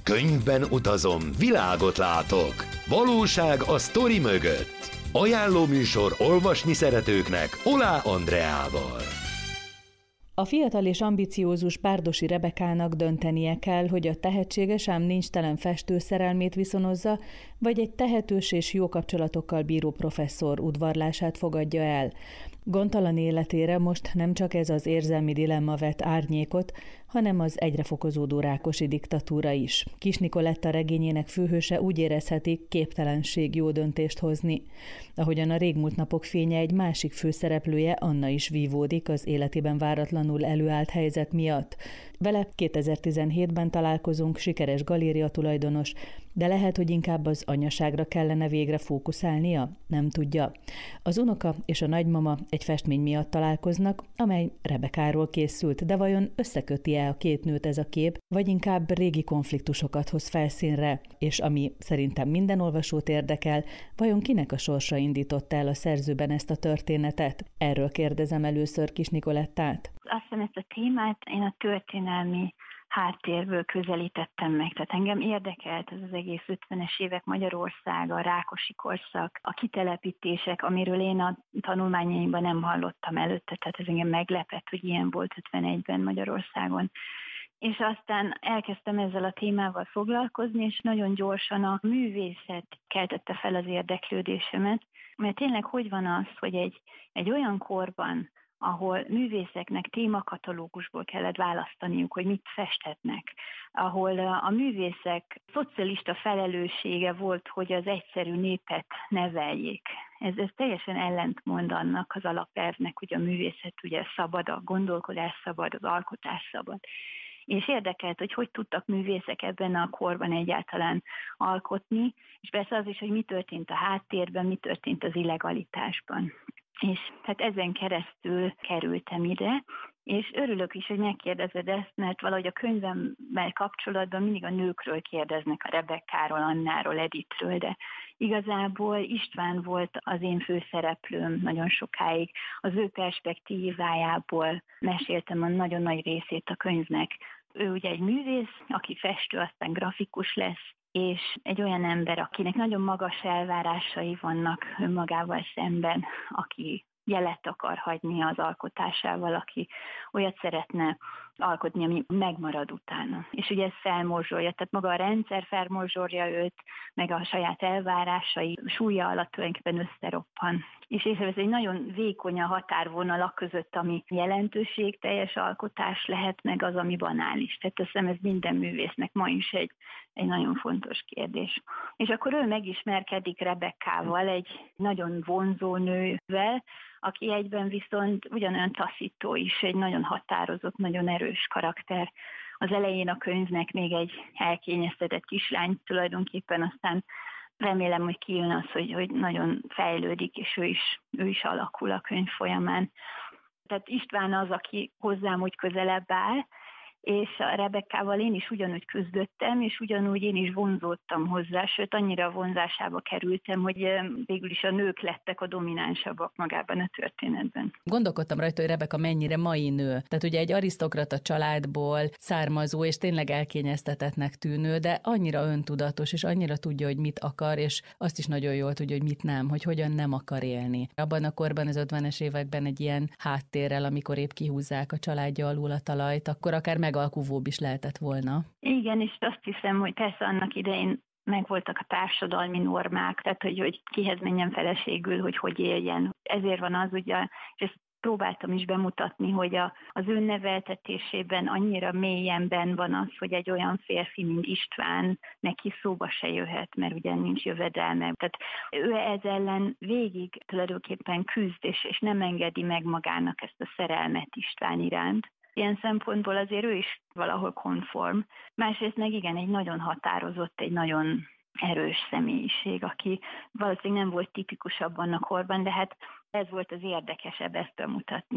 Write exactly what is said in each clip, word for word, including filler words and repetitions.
Könyvben utazom, világot látok. Valóság a sztori mögött. Ajánló műsor olvasni szeretőknek Olá Andreával. A fiatal és ambiciózus Párdosi Rebekának döntenie kell, hogy a tehetséges, ám nincstelen festő szerelmét viszonozza, vagy egy tehetős és jó kapcsolatokkal bíró professzor udvarlását fogadja el. Gondtalan életére most nem csak ez az érzelmi dilemma vet árnyékot, hanem az egyre fokozódó rákosi diktatúra is. Kis Nikoletta regényének főhőse úgy érezheti, képtelenség jó döntést hozni. Ahogyan a régmúlt napok fénye egy másik főszereplője, Anna is vívódik az életében váratlanul előállt helyzet miatt. Vele kétezer-tizenhétben találkozunk, sikeres galéria tulajdonos, de lehet, hogy inkább az anyaságra kellene végre fókuszálnia? Nem tudja. Az unoka és a nagymama egy festmény miatt találkoznak, amely Rebekáról készült, de vajon összeköti-e a két nőt ez a kép, vagy inkább régi konfliktusokat hoz felszínre, és ami szerintem minden olvasót érdekel, vajon kinek a sorsa indította el a szerzőben ezt a történetet? Erről kérdezem először Kis Nikolettát. Azt hiszem, ezt a témát én a történelmi háttérből közelítettem meg. Tehát engem érdekelt ez az egész ötvenes évek Magyarországa, a rákosi korszak, a kitelepítések, amiről én a tanulmányaimban nem hallottam előtte, tehát ez engem meglepett, hogy ilyen volt ötvenegyben Magyarországon. És aztán elkezdtem ezzel a témával foglalkozni, és nagyon gyorsan a művészet keltette fel az érdeklődésemet, mert tényleg hogy van az, hogy egy, egy olyan korban, ahol művészeknek témakatalógusból kellett választaniuk, hogy mit festhetnek, ahol a művészek szocialista felelőssége volt, hogy az egyszerű népet neveljék. Ez, ez teljesen ellentmond annak az alapelvnek, hogy a művészet ugye szabad, a gondolkodás szabad, az alkotás szabad. És érdekelt, hogy hogy tudtak művészek ebben a korban egyáltalán alkotni, és persze az is, hogy mi történt a háttérben, mi történt az illegalitásban. És hát ezen keresztül kerültem ide, és örülök is, hogy megkérdezed ezt, mert valahogy a könyvemmel kapcsolatban mindig a nőkről kérdeznek, a Rebekáról, Annáról, Editről, de igazából István volt az én főszereplőm nagyon sokáig. Az ő perspektívájából meséltem a nagyon nagy részét a könyvnek. Ő ugye egy művész, aki festő, aztán grafikus lesz, és egy olyan ember, akinek nagyon magas elvárásai vannak önmagával szemben, aki jelet akar hagyni az alkotásával, aki olyat szeretne alkotni, ami megmarad utána. És ugye ez felmorzsolja, tehát maga a rendszer felmorzsolja őt, meg a saját elvárásai súlya alatt tulajdonképpen összeroppan. És ez egy nagyon vékony a határvonalak között, ami jelentőségteljes alkotás lehet, meg az, ami banális. Tehát azt hiszem, ez minden művésznek ma is egy, egy nagyon fontos kérdés. És akkor ő megismerkedik Rebekával, egy nagyon vonzó nővel, aki egyben viszont ugyanolyan taszító is, egy nagyon határozott, nagyon erős karakter. Az elején a könyvnek még egy elkényeztetett kislány tulajdonképpen, aztán remélem, hogy kijön az, hogy, hogy nagyon fejlődik, és ő is, ő is alakul a könyv folyamán. Tehát István az, aki hozzám úgy közelebb áll, és a Rebekával én is ugyanúgy küzdöttem, és ugyanúgy én is vonzódtam hozzá, sőt annyira vonzásába kerültem, hogy végül is a nők lettek a dominánsabbak magában a történetben. Gondolkodtam rajta, hogy Rebeka mennyire mai nő. Tehát ugye egy arisztokrata családból származó, és tényleg elkényeztetettnek tűnő, de annyira öntudatos, és annyira tudja, hogy mit akar, és azt is nagyon jól tudja, hogy mit nem, hogy hogyan nem akar élni. Abban a korban, az ötvenes években egy ilyen háttérrel, amikor épp kihúzzák a családja alul a talajt, akkor akár meg alkuvóbb is lehetett volna. Igen, és azt hiszem, hogy persze annak idején megvoltak a társadalmi normák, tehát hogy, hogy kihez menjen feleségül, hogy hogy éljen. Ezért van az, ugye, és ezt próbáltam is bemutatni, hogy a, az önneveltetésében annyira mélyen benn van az, hogy egy olyan férfi, mint István, neki szóba se jöhet, mert ugye nincs jövedelme. Tehát ő ez ellen végig tulajdonképpen küzd, és, és nem engedi meg magának ezt a szerelmet István iránt. Ilyen szempontból azért ő is valahol konform. Másrészt meg igen, egy nagyon határozott, egy nagyon erős személyiség, aki valószínűleg nem volt tipikus abban a korban, de hát ez volt az érdekesebb ezt bemutatni.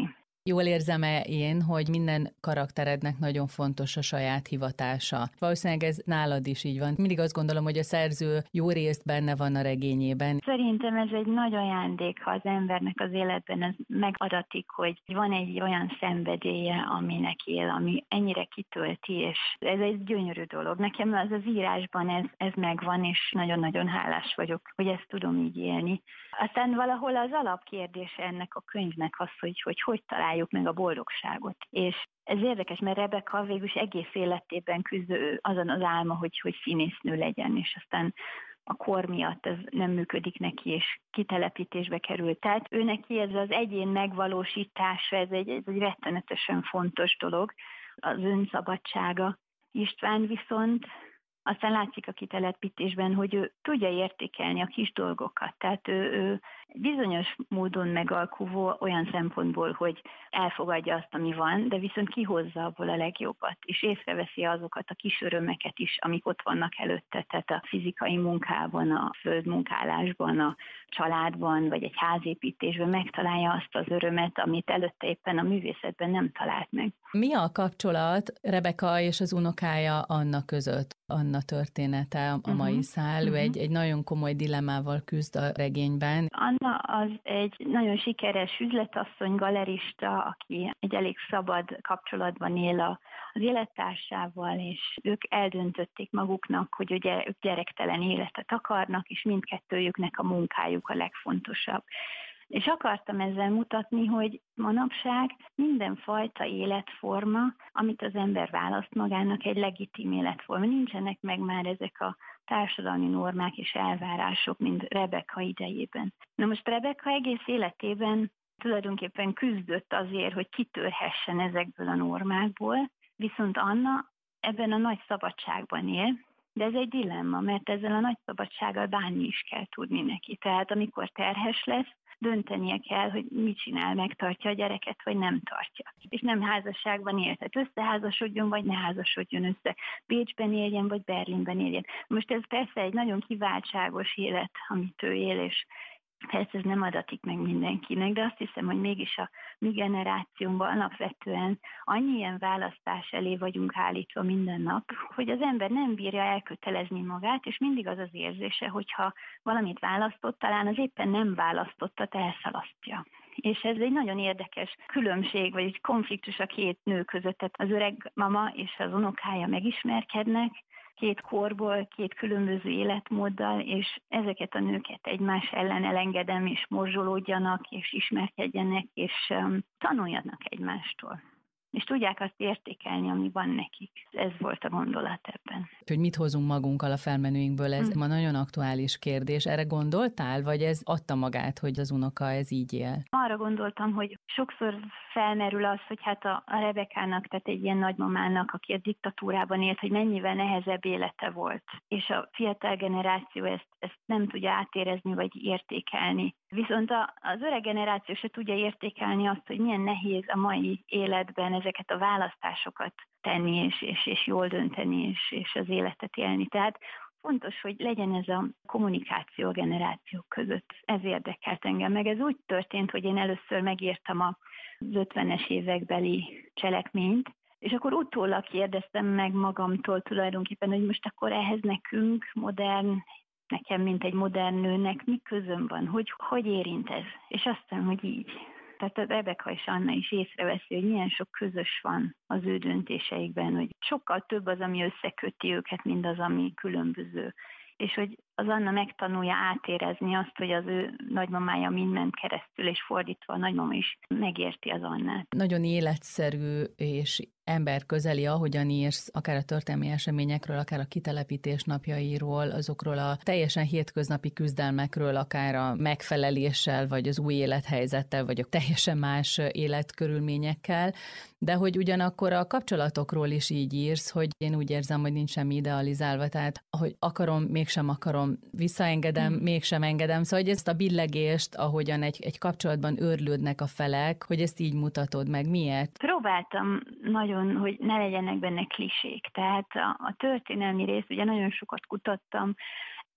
Jól érzem-e én, hogy minden karakterednek nagyon fontos a saját hivatása? Valószínűleg ez nálad is így van. Mindig azt gondolom, hogy a szerző jó részt benne van a regényében. Szerintem ez egy nagy ajándék, ha az embernek az életben ez megadatik, hogy van egy olyan szenvedélye, aminek él, ami ennyire kitölti, és ez egy gyönyörű dolog. Nekem az az írásban ez, ez megvan, és nagyon-nagyon hálás vagyok, hogy ezt tudom így élni. Aztán valahol az alapkérdése ennek a könyvnek az, hogy hogy, hogy találjuk meg a boldogságot. És ez érdekes, mert Rebecca végülis egész életében küzdő azon az álma, hogy, hogy színésznő legyen, és aztán a kor miatt ez nem működik neki, és kitelepítésbe került. Tehát ő neki ez az egyén megvalósítása, ez egy, ez egy rettenetesen fontos dolog, az önszabadsága. István viszont aztán látszik a kitelepítésben, hogy ő tudja értékelni a kis dolgokat. Tehát ő, ő bizonyos módon megalkuvó olyan szempontból, hogy elfogadja azt, ami van, de viszont kihozza abból a legjobbat, és észreveszi azokat a kis örömeket is, amik ott vannak előtte, tehát a fizikai munkában, a földmunkálásban, a családban, vagy egy házépítésben megtalálja azt az örömet, amit előtte éppen a művészetben nem talált meg. Mi a kapcsolat Rebecca és az unokája Anna között? Anna története, a mai uh-huh. szál, ő uh-huh. egy, egy nagyon komoly dilemmával küzd a regényben. Anna az egy nagyon sikeres üzletasszony, galerista, aki egy elég szabad kapcsolatban él az élettársával, és ők eldöntötték maguknak, hogy ugye ők gyerektelen életet akarnak, és mindkettőjüknek a munkájuk a legfontosabb. És akartam ezzel mutatni, hogy manapság mindenfajta életforma, amit az ember választ magának, egy legitim életforma. Nincsenek meg már ezek a társadalmi normák és elvárások, mint Rebecca idejében. Na most Rebecca egész életében tulajdonképpen küzdött azért, hogy kitörhessen ezekből a normákból, viszont Anna ebben a nagy szabadságban él, de ez egy dilemma, mert ezzel a nagy szabadsággal bánni is kell tudni neki. Tehát amikor terhes lesz, döntenie kell, hogy mit csinál, megtartja a gyereket, vagy nem tartja. És nem házasságban él, tehát összeházasodjon, vagy ne házasodjon össze. Bécsben éljen, vagy Berlinben éljen. Most ez persze egy nagyon kiváltságos élet, amit ő él, és persze ez nem adatik meg mindenkinek, de azt hiszem, hogy mégis a mi generációnkban alapvetően annyi ilyen választás elé vagyunk állítva minden nap, hogy az ember nem bírja elkötelezni magát, és mindig az az érzése, hogyha valamit választott, talán az éppen nem választottat elszalasztja. És ez egy nagyon érdekes különbség, vagy egy konfliktus a két nő között, tehát az öreg mama és az unokája megismerkednek, két korból, két különböző életmóddal, és ezeket a nőket egymás ellen elengedem, és morzsolódjanak, és ismerkedjenek, és um, tanuljanak egymástól. És tudják azt értékelni, ami van nekik. Ez volt a gondolat ebben. Hogy mit hozunk magunkkal a felmenőinkből, ez hmm. ma nagyon aktuális kérdés. Erre gondoltál, vagy ez adta magát, hogy az unoka ez így él? Arra gondoltam, hogy sokszor felmerül az, hogy hát a, a Rebecának, tehát egy ilyen nagymamának, aki a diktatúrában élt, hogy mennyivel nehezebb élete volt. És a fiatal generáció ezt, ezt nem tudja átérezni, vagy értékelni. Viszont a, az öreg generáció se tudja értékelni azt, hogy milyen nehéz a mai életben ezeket a választásokat tenni, és, és, és jól dönteni, és, és az életet élni. Tehát fontos, hogy legyen ez a kommunikáció a generációk között. Ez érdekelt engem. Meg ez úgy történt, hogy én először megírtam az ötvenes évekbeli cselekményt, és akkor utólag kérdeztem meg magamtól tulajdonképpen, hogy most akkor ehhez nekünk modern, nekem, mint egy modern nőnek, mi közöm van, hogy hogy érint ez? És azt hiszem, hogy így. Tehát a Rebecca és Anna is észreveszi, hogy milyen sok közös van az ő döntéseikben, hogy sokkal több az, ami összeköti őket, mint az, ami különböző. És hogy az Anna megtanulja átérezni azt, hogy az ő nagymamája mind ment keresztül, és fordítva a nagymama is megérti az Annát. Nagyon életszerű és emberközeli, ahogyan írsz, akár a történelmi eseményekről, akár a kitelepítés napjairól, azokról a teljesen hétköznapi küzdelmekről, akár a megfeleléssel, vagy az új élethelyzettel, vagy a teljesen más életkörülményekkel, de hogy ugyanakkor a kapcsolatokról is így írsz, hogy én úgy érzem, hogy nincs semmi idealizálva, tehát hogy akarom, mégsem akarom, visszaengedem, hmm. mégsem engedem, szóval hogy ezt a billegést, ahogyan egy, egy kapcsolatban őrlődnek a felek, hogy ezt így mutatod meg. Miért? Próbáltam nagyon, hogy ne legyenek benne klisék. Tehát a, a történelmi rész, ugye nagyon sokat kutattam,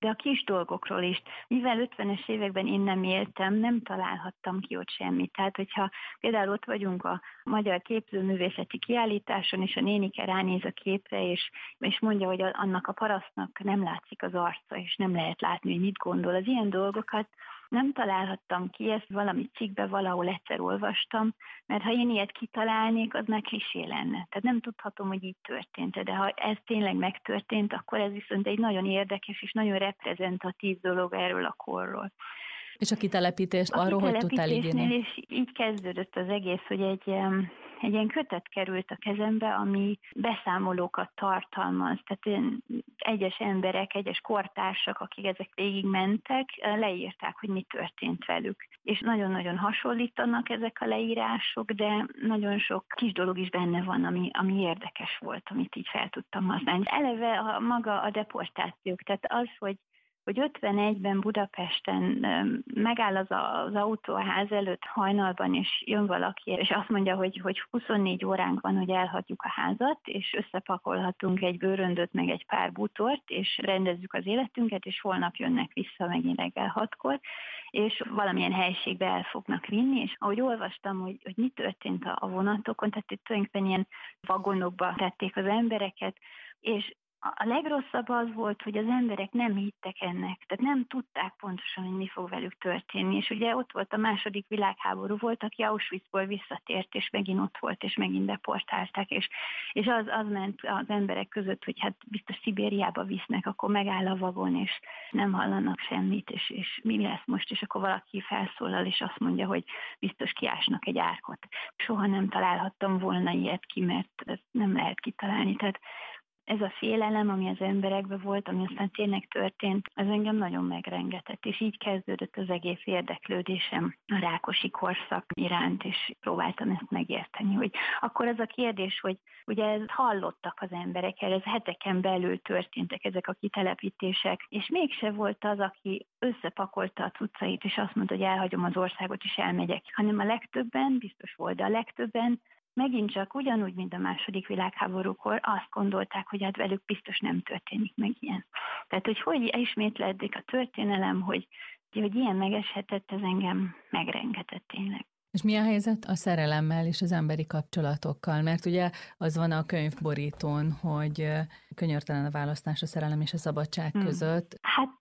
de a kis dolgokról is. Mivel ötvenes években én nem éltem, nem találhattam ki ott semmit. Tehát, hogyha például ott vagyunk a Magyar Képzőművészeti Kiállításon, és a nénike ránéz a képre, és, és mondja, hogy annak a parasztnak nem látszik az arca, és nem lehet látni, hogy mit gondol. Az ilyen dolgokat nem találhattam ki, ezt valami cikkbe valahol egyszer olvastam, mert ha én ilyet kitalálnék, az már klisé lenne. Tehát nem tudhatom, hogy így történt, de ha ez tényleg megtörtént, akkor ez viszont egy nagyon érdekes és nagyon reprezentatív dolog erről a korról. És a kitelepítést a arról, hogy tudtál ígérni? És így kezdődött az egész, hogy egy, egy ilyen kötet került a kezembe, ami beszámolókat tartalmaz. Tehát egyes emberek, egyes kortársak, akik ezek végig mentek, leírták, hogy mi történt velük. És nagyon-nagyon hasonlítanak ezek a leírások, de nagyon sok kis dolog is benne van, ami, ami érdekes volt, amit így fel tudtam használni. Eleve a, maga a deportációk, tehát az, hogy hogy ötvenegyben Budapesten megáll az, a, az autó a ház előtt hajnalban, és jön valaki, és azt mondja, hogy, hogy huszonnégy óránk van, hogy elhagyjuk a házat, és összepakolhatunk egy bőröndöt, meg egy pár bútort, és rendezzük az életünket, és holnap jönnek vissza megint reggel hatkor, és valamilyen helységbe el fognak vinni, és ahogy olvastam, hogy, hogy mi történt a, a vonatokon, tehát itt tulajdonképpen ilyen vagonokba tették az embereket, és a legrosszabb az volt, hogy az emberek nem hittek ennek, tehát nem tudták pontosan, hogy mi fog velük történni, és ugye ott volt a második világháború, volt, aki Auschwitzból visszatért, és megint ott volt, és megint deportálták, és, és az, az ment az emberek között, hogy hát biztos Szibériába visznek, akkor megáll a vagon, és nem hallanak semmit, és, és mi lesz most, és akkor valaki felszólal, és azt mondja, hogy biztos kiásnak egy árkot. Soha nem találhattam volna ilyet ki, mert ezt nem lehet kitalálni, tehát ez a félelem, ami az emberekben volt, ami aztán tényleg történt, az engem nagyon megrengetett, és így kezdődött az egész érdeklődésem a Rákosi korszak iránt, és próbáltam ezt megérteni, hogy akkor az a kérdés, hogy ugye ezt hallottak az emberek, ez heteken belül történtek ezek a kitelepítések, és mégse volt az, aki összepakolta a cuccait, és azt mondta, hogy elhagyom az országot, és elmegyek, hanem a legtöbben, biztos volt, de a legtöbben megint csak ugyanúgy, mint a második világháborúkor azt gondolták, hogy hát velük biztos nem történik meg ilyen. Tehát, hogy hogy ismétlődik a történelem, hogy, hogy ilyen megeshetett, ez engem megrengetett tényleg. És mi a helyzet a szerelemmel és az emberi kapcsolatokkal? Mert ugye az van a könyvborítón, hogy könyörtelen a választás a szerelem és a szabadság hmm. között. Hát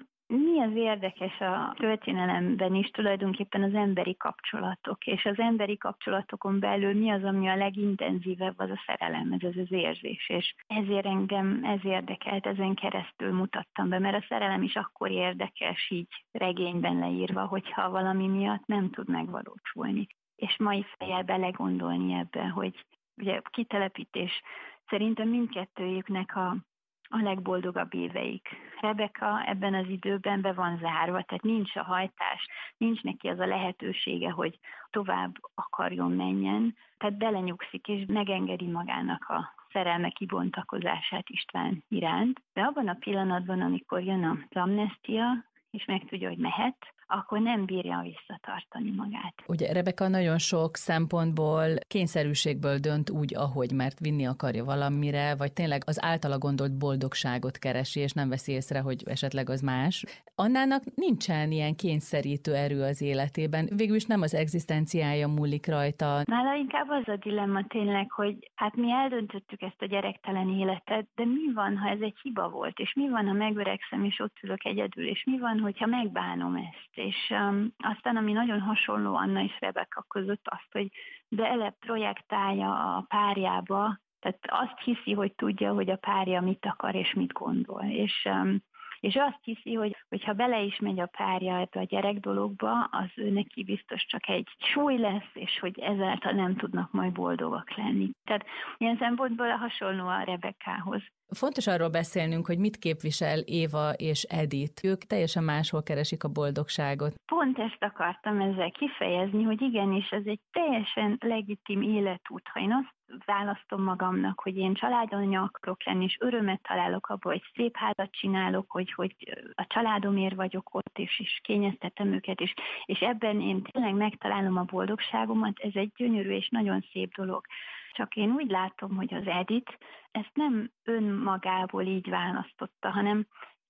mi az érdekes a történelemben is tulajdonképpen az emberi kapcsolatok, és az emberi kapcsolatokon belül mi az, ami a legintenzívebb, az a szerelem, ez az az érzés, és ezért engem ez érdekelt, ezen keresztül mutattam be, mert a szerelem is akkor érdekes így regényben leírva, hogyha valami miatt nem tud megvalósulni. És mai fejjel belegondolni ebbe, hogy ugye kitelepítés szerintem mindkettőjüknek a a legboldogabb éveik. Rebeka ebben az időben be van zárva, tehát nincs a hajtás, nincs neki az a lehetősége, hogy tovább akarjon menjen, tehát belenyugszik és megengedi magának a szerelme kibontakozását István iránt. De abban a pillanatban, amikor jön az amnestia, és megtudja, hogy mehet, akkor nem bírja visszatartani magát. Ugye Rebeka nagyon sok szempontból kényszerűségből dönt úgy, ahogy, mert vinni akarja valamire, vagy tényleg az általa gondolt boldogságot keresi, és nem veszi észre, hogy esetleg az más. Annának nincsen ilyen kényszerítő erő az életében. Végül is nem az egzisztenciája múlik rajta. Nála inkább az a dilemma tényleg, hogy hát mi eldöntöttük ezt a gyerektelen életet, de mi van, ha ez egy hiba volt, és mi van, ha megöregszem, és ott ülök egyedül, és mi van, hogyha megbánom ezt. És um, aztán, ami nagyon hasonló Anna és Rebeka között, azt, hogy beleprojektálja a párjába, tehát azt hiszi, hogy tudja, hogy a párja mit akar és mit gondol. És, um, és azt hiszi, hogy hogyha bele is megy a párja ebbe a gyerek dologba, az ő neki biztos csak egy súly lesz, és hogy ezáltal nem tudnak majd boldogak lenni. Tehát ilyen szempontból hasonló a Rebekához. Fontos arról beszélnünk, hogy mit képvisel Éva és Edith. Ők teljesen máshol keresik a boldogságot. Pont ezt akartam ezzel kifejezni, hogy igenis, ez egy teljesen legitim életút. Ha én azt választom magamnak, hogy én családanya akarok lenni, és örömet találok abban, hogy szép házat csinálok, hogy, hogy a családomért vagyok ott, és, és kényeztetem őket, és, és ebben én tényleg megtalálom a boldogságomat, ez egy gyönyörű és nagyon szép dolog. Csak én úgy látom, hogy az Edith ezt nem önmagából így választotta, hanem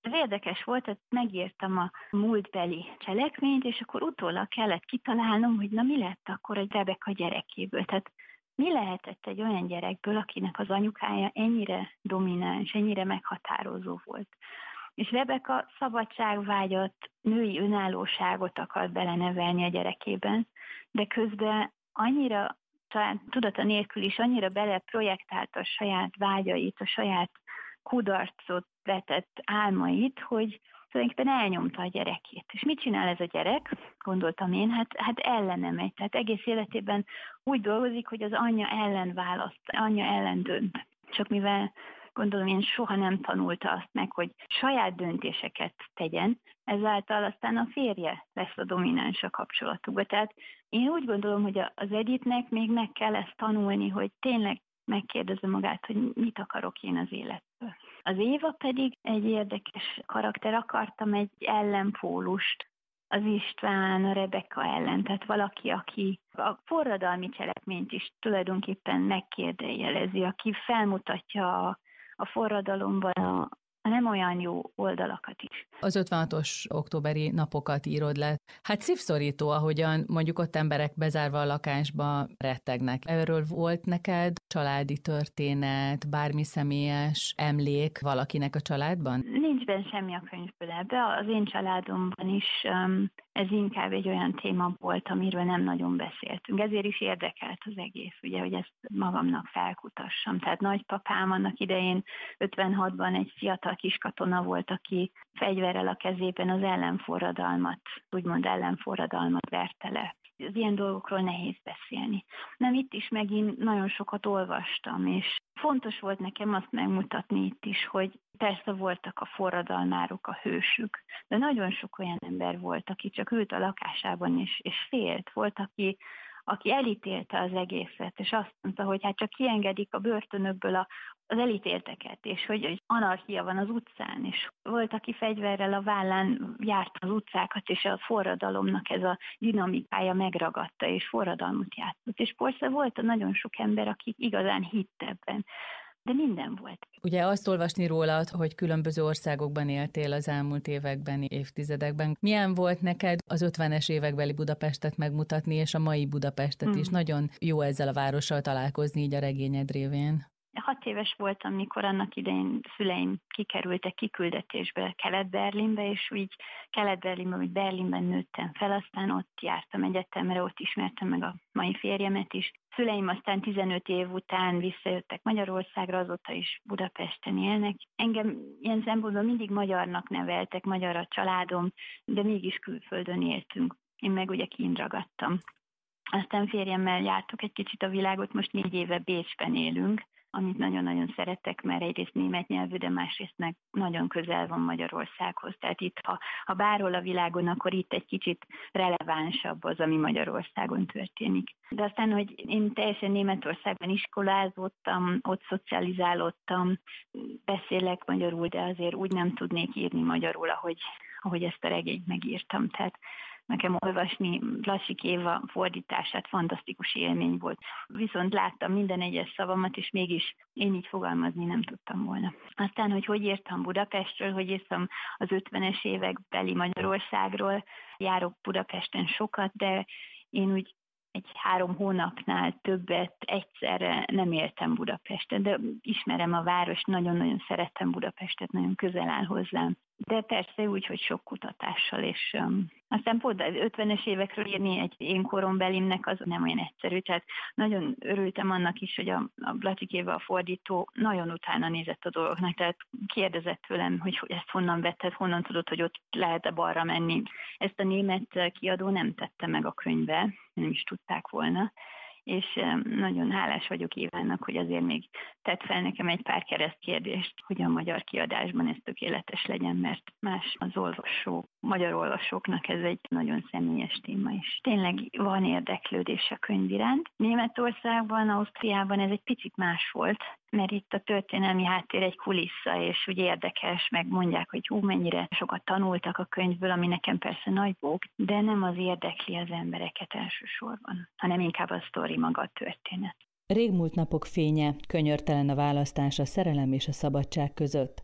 Ez érdekes volt, hogy megírtam a múltbeli cselekményt, és akkor utólag kellett kitalálnom, hogy na mi lett akkor egy Rebeka gyerekéből. Tehát mi lehetett egy olyan gyerekből, akinek az anyukája ennyire domináns, ennyire meghatározó volt. És Rebeka szabadságvágyat, női önállóságot akart belenevelni a gyerekében, de közben annyira, talán tudata nélkül is annyira beleprojektálta a saját vágyait, a saját kudarcot vetett álmait, hogy tulajdonképpen elnyomta a gyerekét. És mit csinál ez a gyerek? Gondoltam én, hát, hát ellene megy. Tehát egész életében úgy dolgozik, hogy az anyja ellen választ, anyja ellen dönt. Csak mivel gondolom én soha nem tanulta azt meg, hogy saját döntéseket tegyen, ezáltal aztán a férje lesz a domináns a kapcsolatukban. Tehát én úgy gondolom, hogy az Edithnek még meg kell ezt tanulni, hogy tényleg megkérdezze magát, hogy mit akarok én az életből. Az Éva pedig egy érdekes karakter, akartam egy ellenpólust az István, a Rebeka ellen, tehát valaki, aki a forradalmi cselekményt is tulajdonképpen megkérdőjelezi, aki felmutatja a, a forradalomban a a nem olyan jó oldalakat is. Az ötvenhatos októberi napokat írod le. Hát szívszorító, ahogyan mondjuk ott emberek bezárva a lakásba rettegnek. Erről volt neked családi történet, bármi személyes emlék valakinek a családban? Nincs benne semmi a könyvből ebbe. Az én családomban is um, ez inkább egy olyan téma volt, amiről nem nagyon beszéltünk. Ezért is érdekelt az egész, ugye, hogy ezt magamnak felkutassam. Tehát nagypapám annak idején ötvenhatban egy fiatal kiskatona volt, aki fegyverrel a kezében az ellenforradalmat, úgymond ellenforradalmat verte le. Az ilyen dolgokról nehéz beszélni. Nem, itt is megint nagyon sokat olvastam, és fontos volt nekem azt megmutatni itt is, hogy persze voltak a forradalmárok, a hősük, de nagyon sok olyan ember volt, aki csak ült a lakásában és, és félt. Volt, aki, aki elítélte az egészet, és azt mondta, hogy hát csak kiengedik a börtönökből a az elítélteket, és hogy, hogy anarchia van az utcán, és volt, aki fegyverrel a vállán járt az utcákat, és a forradalomnak ez a dinamikája megragadta, és forradalmat játszott. És persze volt nagyon sok ember, aki igazán hitt ebben, de minden volt. Ugye azt olvasni rólad, hogy különböző országokban éltél az elmúlt években, évtizedekben. Milyen volt neked az ötvenes évekbeli Budapestet megmutatni, és a mai Budapestet hmm. is? Nagyon jó ezzel a várossal találkozni így a regényed révén. Hat éves voltam, mikor annak idején szüleim kikerültek kiküldetésbe Kelet-Berlinbe, és úgy Kelet-Berlinben, vagy Berlinben nőttem fel, aztán ott jártam egyetemre, ott ismertem meg a mai férjemet is. Szüleim aztán tizenöt év után visszajöttek Magyarországra, azóta is Budapesten élnek. Engem ilyen szempontból mindig magyarnak neveltek, magyar a családom, de mégis külföldön éltünk. Én meg ugye kint ragadtam. Aztán férjemmel jártuk egy kicsit a világot, most négy éve Bécsben élünk, amit nagyon-nagyon szeretek, mert egyrészt német nyelvű, de másrészt meg nagyon közel van Magyarországhoz. Tehát itt, ha, ha bárhol a világon, akkor itt egy kicsit relevánsabb az, ami Magyarországon történik. De aztán, hogy én teljesen Németországban iskolázottam, ott szocializálódtam, beszélek magyarul, de azért úgy nem tudnék írni magyarul, ahogy, ahogy ezt a regényt megírtam. Tehát nekem olvasni Lassik Éva fordítását fantasztikus élmény volt. Viszont láttam minden egyes szavamat, és mégis én így fogalmazni nem tudtam volna. Aztán, hogy hogy írtam Budapestről, hogy írtam az ötvenes évek beli Magyarországról, járok Budapesten sokat, de én úgy egy három hónapnál többet egyszerre nem éltem Budapesten, de ismerem a város, nagyon-nagyon szerettem Budapestet, nagyon közel áll hozzám. De persze úgy, hogy sok kutatással, és um, aztán pont az ötvenes évekről írni egy én korombelimnek az nem olyan egyszerű, tehát nagyon örültem annak is, hogy a, a Lassik Éva a fordító nagyon utána nézett a dolgoknak, tehát kérdezett tőlem, hogy, hogy ezt honnan vetted, honnan tudod, hogy ott lehet-e balra menni. Ezt a német kiadó nem tette meg a könyvbe, nem is tudták volna, és nagyon hálás vagyok Évának, hogy azért még tett fel nekem egy pár keresztkérdést, hogy a magyar kiadásban ez tökéletes legyen, mert más az olvasó, magyar olvasóknak ez egy nagyon személyes téma is. Tényleg van érdeklődés a könyv iránt. Németországban, Ausztriában ez egy picit más volt, mert itt a történelmi háttér egy kulissza, és úgy érdekes, meg mondják, hogy hú, mennyire sokat tanultak a könyvből, ami nekem persze nagy bók, de nem az érdekli az embereket elsősorban, hanem inkább a sztori, maga a történet. Régmúlt napok fénye, könyörtelen a választás a szerelem és a szabadság között.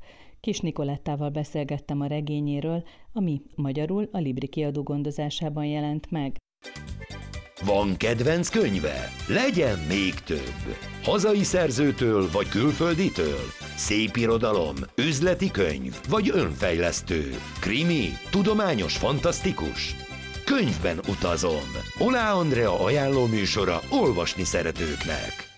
Kis Nikolettával beszélgettem a regényéről, ami magyarul a Libri kiadó gondozásában jelent meg. Van kedvenc könyve? Legyen még több! Hazai szerzőtől vagy külfölditől? Szépirodalom, üzleti könyv vagy önfejlesztő? Krimi, tudományos, fantasztikus? Könyvben utazom! Oláh Andrea ajánló műsora olvasni szeretőknek.